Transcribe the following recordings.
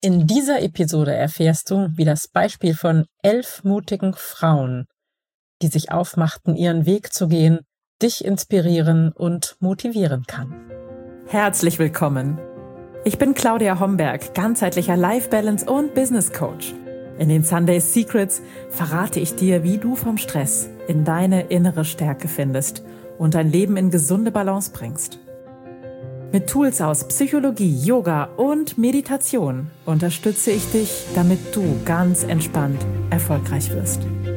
In dieser Episode erfährst du, wie das Beispiel von 11 mutigen Frauen, die sich aufmachten, ihren Weg zu gehen, dich inspirieren und motivieren kann. Herzlich willkommen! Ich bin Claudia Homberg, ganzheitlicher Life Balance und Business Coach. In den Sunday Secrets verrate ich dir, wie du vom Stress in deine innere Stärke findest und dein Leben in gesunde Balance bringst. Mit Tools aus Psychologie, Yoga und Meditation unterstütze ich dich, damit du ganz entspannt erfolgreich wirst.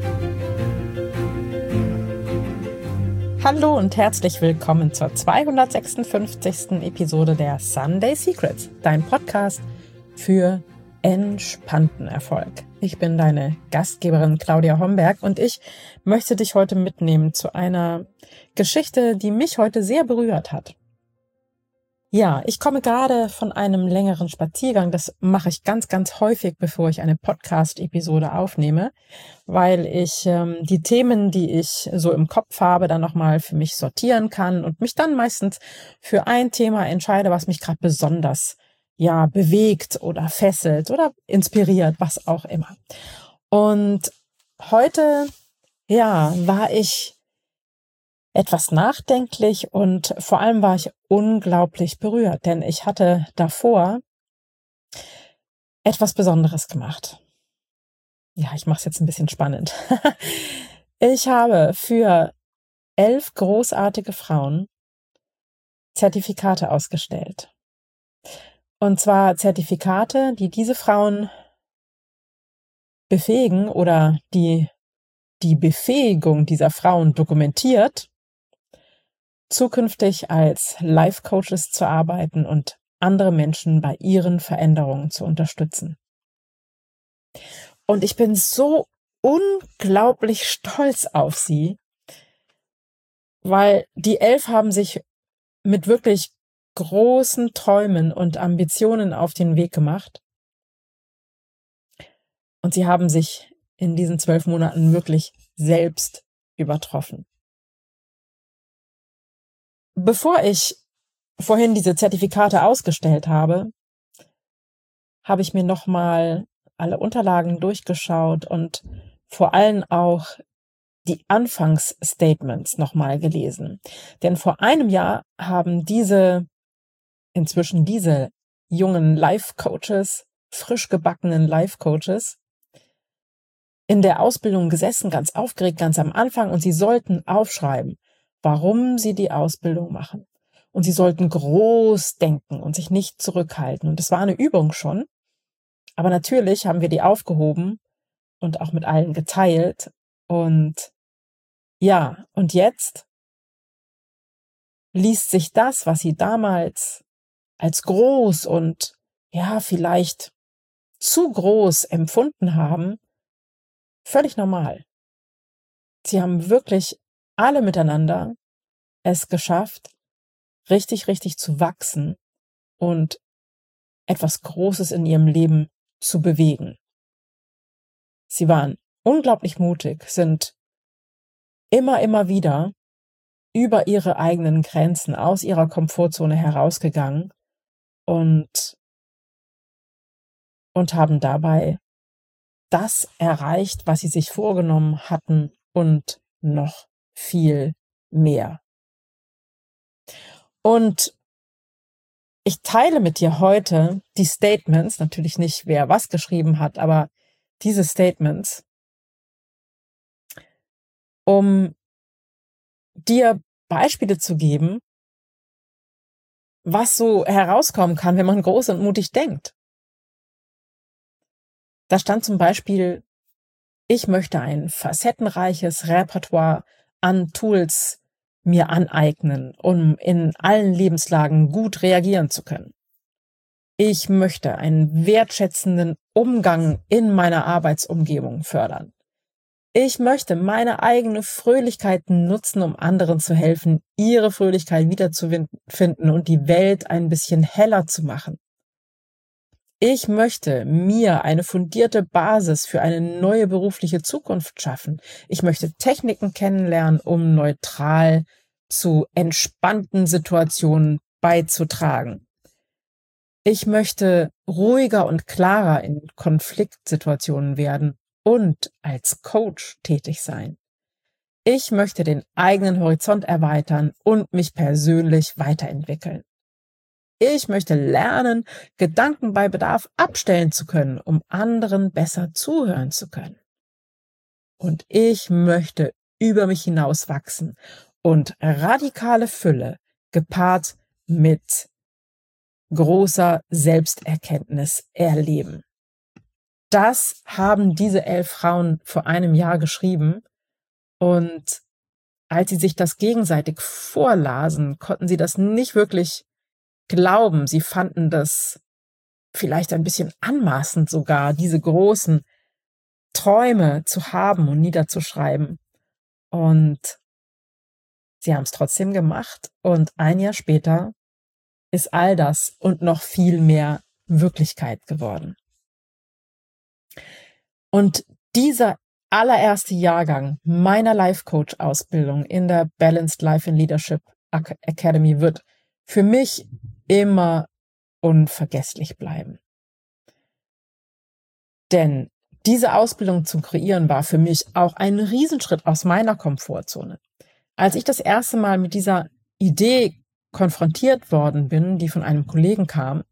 Hallo und herzlich willkommen zur 256. Episode der Sunday Secrets, dein Podcast für entspannten Erfolg. Ich bin deine Gastgeberin Claudia Homberg und ich möchte dich heute mitnehmen zu einer Geschichte, die mich heute sehr berührt hat. Ja, ich komme gerade von einem längeren Spaziergang. Das mache ich ganz, ganz häufig, bevor ich eine Podcast-Episode aufnehme, weil ich die Themen, die ich so im Kopf habe, dann nochmal für mich sortieren kann und mich dann meistens für ein Thema entscheide, was mich gerade besonders bewegt oder fesselt oder inspiriert, was auch immer. Und heute, war ich etwas nachdenklich und vor allem war ich unglaublich berührt, denn ich hatte davor etwas Besonderes gemacht. Ja, ich mache es jetzt ein bisschen spannend. Ich habe für 11 großartige Frauen Zertifikate ausgestellt. Und zwar Zertifikate, die diese Frauen befähigen oder die Befähigung dieser Frauen dokumentiert, zukünftig als Life Coaches zu arbeiten und andere Menschen bei ihren Veränderungen zu unterstützen. Und ich bin so unglaublich stolz auf sie, weil die 11 haben sich mit wirklich großen Träumen und Ambitionen auf den Weg gemacht. Und sie haben sich in diesen 12 Monaten wirklich selbst übertroffen. Bevor ich vorhin diese Zertifikate ausgestellt habe, habe ich mir nochmal alle Unterlagen durchgeschaut und vor allem auch die Anfangsstatements nochmal gelesen. Denn vor einem Jahr haben inzwischen diese jungen Life-Coaches, frisch gebackenen Life-Coaches, in der Ausbildung gesessen, ganz aufgeregt, ganz am Anfang, und sie sollten aufschreiben, warum sie die Ausbildung machen. Und sie sollten groß denken und sich nicht zurückhalten. Und das war eine Übung schon. Aber natürlich haben wir die aufgehoben und auch mit allen geteilt. Und und jetzt liest sich das, was sie damals als groß und vielleicht zu groß empfunden haben, völlig normal. Sie haben wirklich alle miteinander es geschafft, richtig, richtig zu wachsen und etwas Großes in ihrem Leben zu bewegen. Sie waren unglaublich mutig, sind immer wieder über ihre eigenen Grenzen, aus ihrer Komfortzone herausgegangen und haben dabei das erreicht, was sie sich vorgenommen hatten und noch viel mehr. Und ich teile mit dir heute die Statements, natürlich nicht, wer was geschrieben hat, aber diese Statements, um dir Beispiele zu geben, was so herauskommen kann, wenn man groß und mutig denkt. Da stand zum Beispiel: Ich möchte ein facettenreiches Repertoire an Tools mir aneignen, um in allen Lebenslagen gut reagieren zu können. Ich möchte einen wertschätzenden Umgang in meiner Arbeitsumgebung fördern. Ich möchte meine eigene Fröhlichkeit nutzen, um anderen zu helfen, ihre Fröhlichkeit wiederzufinden und die Welt ein bisschen heller zu machen. Ich möchte mir eine fundierte Basis für eine neue berufliche Zukunft schaffen. Ich möchte Techniken kennenlernen, um neutral zu entspannten Situationen beizutragen. Ich möchte ruhiger und klarer in Konfliktsituationen werden und als Coach tätig sein. Ich möchte den eigenen Horizont erweitern und mich persönlich weiterentwickeln. Ich möchte lernen, Gedanken bei Bedarf abstellen zu können, um anderen besser zuhören zu können. Und ich möchte über mich hinaus wachsen und radikale Fülle gepaart mit großer Selbsterkenntnis erleben. Das haben diese 11 Frauen vor einem Jahr geschrieben. Und als sie sich das gegenseitig vorlasen, konnten sie das nicht wirklich glauben. Sie fanden das vielleicht ein bisschen anmaßend sogar, diese großen Träume zu haben und niederzuschreiben. Und sie haben es trotzdem gemacht. Und ein Jahr später ist all das und noch viel mehr Wirklichkeit geworden. Und dieser allererste Jahrgang meiner Life Coach Ausbildung in der Balanced Life and Leadership Academy wird für mich immer unvergesslich bleiben. Denn diese Ausbildung zu kreieren war für mich auch ein Riesenschritt aus meiner Komfortzone. Als ich das erste Mal mit dieser Idee konfrontiert worden bin, die von einem Kollegen kam,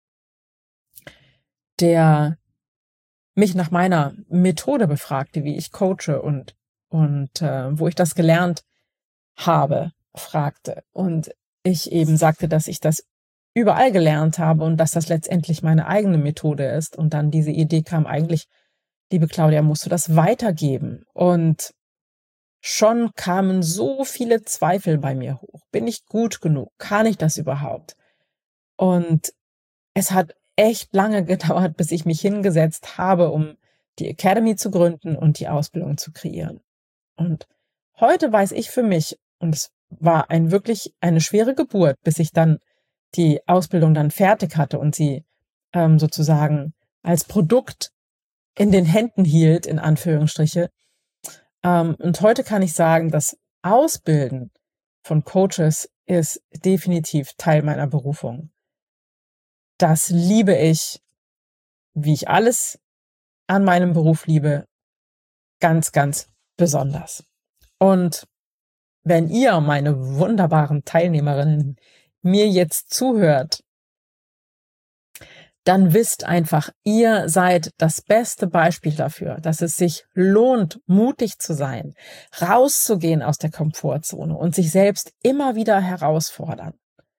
der mich nach meiner Methode befragte, wie ich coache und wo ich das gelernt habe, fragte. Und ich eben sagte, dass ich das überall gelernt habe und dass das letztendlich meine eigene Methode ist. Und dann diese Idee kam eigentlich, liebe Claudia, musst du das weitergeben? Und schon kamen so viele Zweifel bei mir hoch. Bin ich gut genug? Kann ich das überhaupt? Und es hat echt lange gedauert, bis ich mich hingesetzt habe, um die Academy zu gründen und die Ausbildung zu kreieren. Und heute weiß ich für mich, und es war wirklich eine schwere Geburt, bis ich dann die Ausbildung dann fertig hatte und sie sozusagen als Produkt in den Händen hielt, in Anführungsstriche. Und heute kann ich sagen, das Ausbilden von Coaches ist definitiv Teil meiner Berufung. Das liebe ich, wie ich alles an meinem Beruf liebe, ganz, ganz besonders. Und wenn ihr, meine wunderbaren Teilnehmerinnen, mir jetzt zuhört, dann wisst einfach, ihr seid das beste Beispiel dafür, dass es sich lohnt, mutig zu sein, rauszugehen aus der Komfortzone und sich selbst immer wieder herausfordern.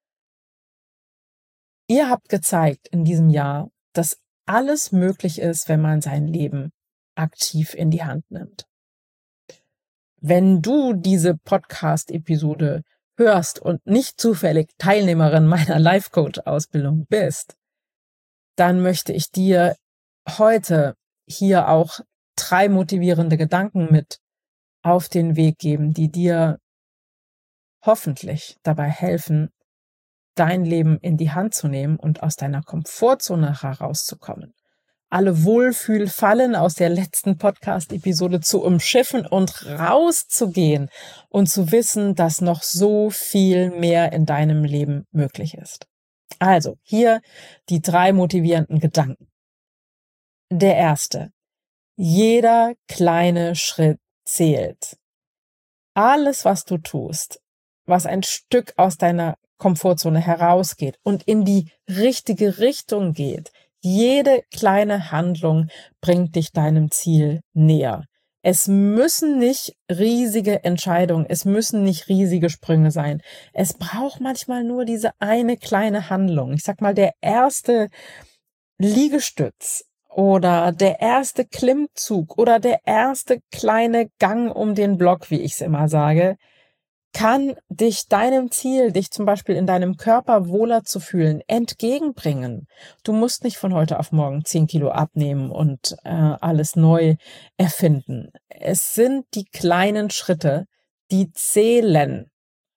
Ihr habt gezeigt in diesem Jahr, dass alles möglich ist, wenn man sein Leben aktiv in die Hand nimmt. Wenn du diese Podcast-Episode hörst und nicht zufällig Teilnehmerin meiner Life-Coach-Ausbildung bist, dann möchte ich dir heute hier auch 3 motivierende Gedanken mit auf den Weg geben, die dir hoffentlich dabei helfen, dein Leben in die Hand zu nehmen und aus deiner Komfortzone herauszukommen. Alle Wohlfühlfallen aus der letzten Podcast-Episode zu umschiffen und rauszugehen und zu wissen, dass noch so viel mehr in deinem Leben möglich ist. Also, hier die 3 motivierenden Gedanken. Der erste: Jeder kleine Schritt zählt. Alles, was du tust, was ein Stück aus deiner Komfortzone herausgeht und in die richtige Richtung geht, jede kleine Handlung bringt dich deinem Ziel näher. Es müssen nicht riesige Entscheidungen, es müssen nicht riesige Sprünge sein. Es braucht manchmal nur diese eine kleine Handlung. Ich sag mal, der erste Liegestütz oder der erste Klimmzug oder der erste kleine Gang um den Block, wie ich es immer sage, kann dich deinem Ziel, dich zum Beispiel in deinem Körper wohler zu fühlen, entgegenbringen. Du musst nicht von heute auf morgen 10 Kilo abnehmen und alles neu erfinden. Es sind die kleinen Schritte, die zählen.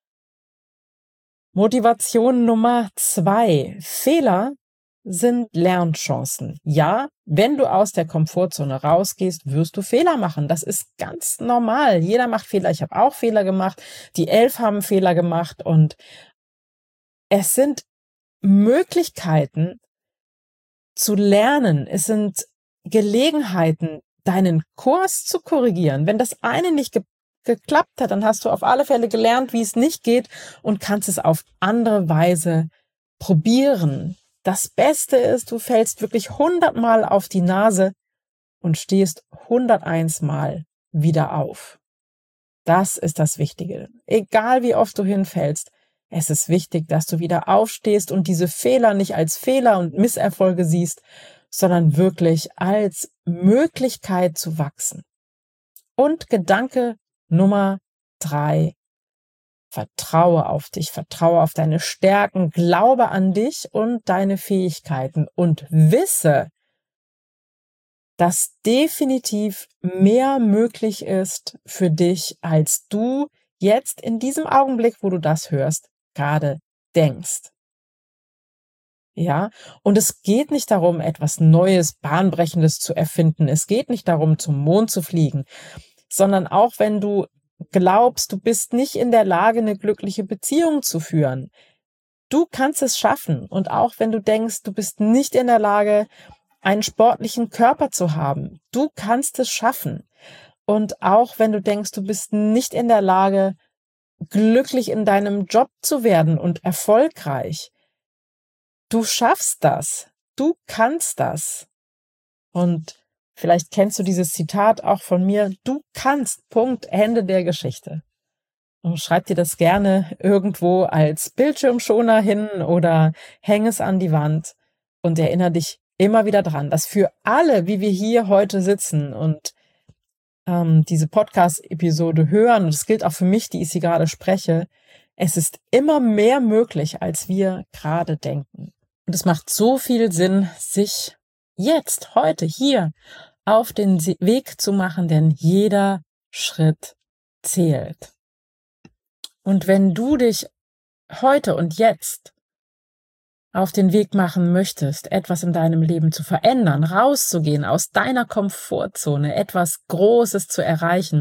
Motivation Nummer 2. Fehler sind Lernchancen. Ja, wenn du aus der Komfortzone rausgehst, wirst du Fehler machen. Das ist ganz normal. Jeder macht Fehler. Ich habe auch Fehler gemacht. Die 11 haben Fehler gemacht. Und es sind Möglichkeiten, zu lernen. Es sind Gelegenheiten, deinen Kurs zu korrigieren. Wenn das eine nicht geklappt hat, dann hast du auf alle Fälle gelernt, wie es nicht geht und kannst es auf andere Weise probieren. Das Beste ist, du fällst wirklich 100 Mal auf die Nase und stehst 101 Mal wieder auf. Das ist das Wichtige. Egal wie oft du hinfällst, es ist wichtig, dass du wieder aufstehst und diese Fehler nicht als Fehler und Misserfolge siehst, sondern wirklich als Möglichkeit zu wachsen. Und Gedanke Nummer 3. Vertraue auf dich, vertraue auf deine Stärken, glaube an dich und deine Fähigkeiten und wisse, dass definitiv mehr möglich ist für dich, als du jetzt in diesem Augenblick, wo du das hörst, gerade denkst. Ja, und es geht nicht darum, etwas Neues, Bahnbrechendes zu erfinden. Es geht nicht darum, zum Mond zu fliegen, sondern auch wenn du glaubst, du bist nicht in der Lage, eine glückliche Beziehung zu führen. Du kannst es schaffen. Und auch wenn du denkst, du bist nicht in der Lage, einen sportlichen Körper zu haben, du kannst es schaffen. Und auch wenn du denkst, du bist nicht in der Lage, glücklich in deinem Job zu werden und erfolgreich, du schaffst das. Du kannst das. Und vielleicht kennst du dieses Zitat auch von mir. Du kannst. Punkt. Ende der Geschichte. Und schreib dir das gerne irgendwo als Bildschirmschoner hin oder häng es an die Wand und erinnere dich immer wieder dran, dass für alle, wie wir hier heute sitzen und diese Podcast-Episode hören, und das gilt auch für mich, die ich sie gerade spreche, es ist immer mehr möglich, als wir gerade denken. Und es macht so viel Sinn, sich jetzt, heute, hier auf den Weg zu machen, denn jeder Schritt zählt. Und wenn du dich heute und jetzt auf den Weg machen möchtest, etwas in deinem Leben zu verändern, rauszugehen aus deiner Komfortzone, etwas Großes zu erreichen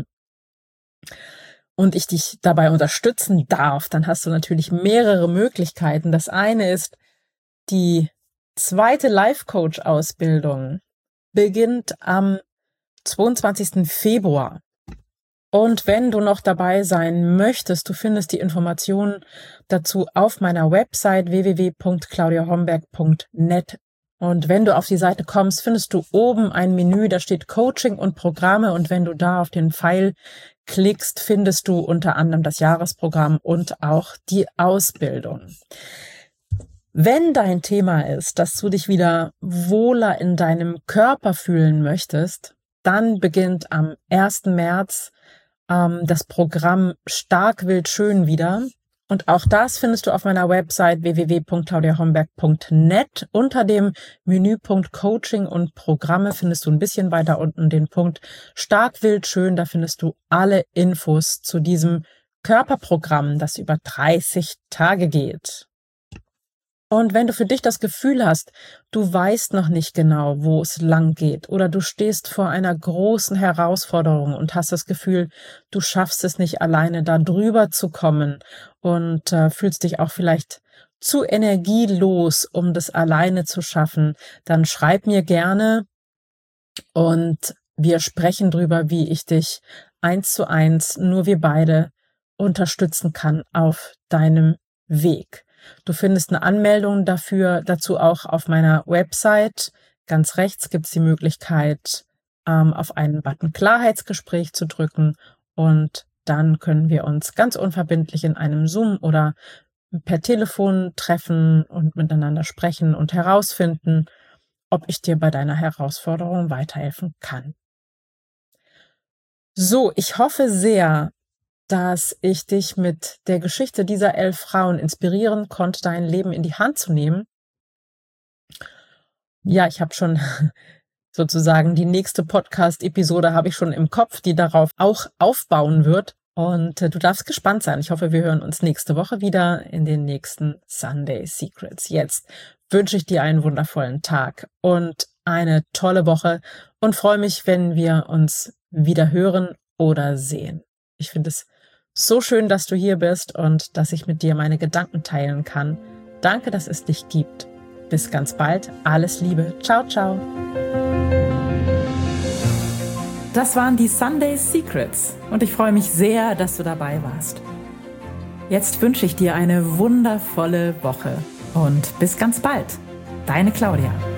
und ich dich dabei unterstützen darf, dann hast du natürlich mehrere Möglichkeiten. Das eine ist, die 2. Life-Coach-Ausbildung beginnt am 22. Februar. Und wenn du noch dabei sein möchtest, du findest die Informationen dazu auf meiner Website www.claudiahomberg.net. Und wenn du auf die Seite kommst, findest du oben ein Menü, da steht Coaching und Programme. Und wenn du da auf den Pfeil klickst, findest du unter anderem das Jahresprogramm und auch die Ausbildung. Wenn dein Thema ist, dass du dich wieder wohler in deinem Körper fühlen möchtest, dann beginnt am 1. März das Programm Stark, Wild, Schön wieder. Und auch das findest du auf meiner Website www.claudiahomberg.net. Unter dem Menüpunkt Coaching und Programme findest du ein bisschen weiter unten den Punkt Stark, Wild, Schön. Da findest du alle Infos zu diesem Körperprogramm, das über 30 Tage geht. Und wenn du für dich das Gefühl hast, du weißt noch nicht genau, wo es lang geht, oder du stehst vor einer großen Herausforderung und hast das Gefühl, du schaffst es nicht alleine, da drüber zu kommen und fühlst dich auch vielleicht zu energielos, um das alleine zu schaffen, dann schreib mir gerne und wir sprechen drüber, wie ich dich 1:1, nur wir beide, unterstützen kann auf deinem Weg. Du findest eine Anmeldung dazu auch auf meiner Website. Ganz rechts gibt es die Möglichkeit, auf einen Button Klarheitsgespräch zu drücken und dann können wir uns ganz unverbindlich in einem Zoom oder per Telefon treffen und miteinander sprechen und herausfinden, ob ich dir bei deiner Herausforderung weiterhelfen kann. So, ich hoffe sehr, dass ich dich mit der Geschichte dieser 11 Frauen inspirieren konnte, dein Leben in die Hand zu nehmen. Ja, ich habe schon sozusagen die nächste Podcast-Episode habe ich schon im Kopf, die darauf auch aufbauen wird. Und du darfst gespannt sein. Ich hoffe, wir hören uns nächste Woche wieder in den nächsten Sunday Secrets. Jetzt wünsche ich dir einen wundervollen Tag und eine tolle Woche und freue mich, wenn wir uns wieder hören oder sehen. Ich finde es so schön, dass du hier bist und dass ich mit dir meine Gedanken teilen kann. Danke, dass es dich gibt Bis ganz bald. Alles Liebe. Ciao, ciao. Das waren die Sunday Secrets und ich freue mich sehr, dass du dabei warst. Jetzt wünsche ich dir eine wundervolle Woche und bis ganz bald. Deine Claudia.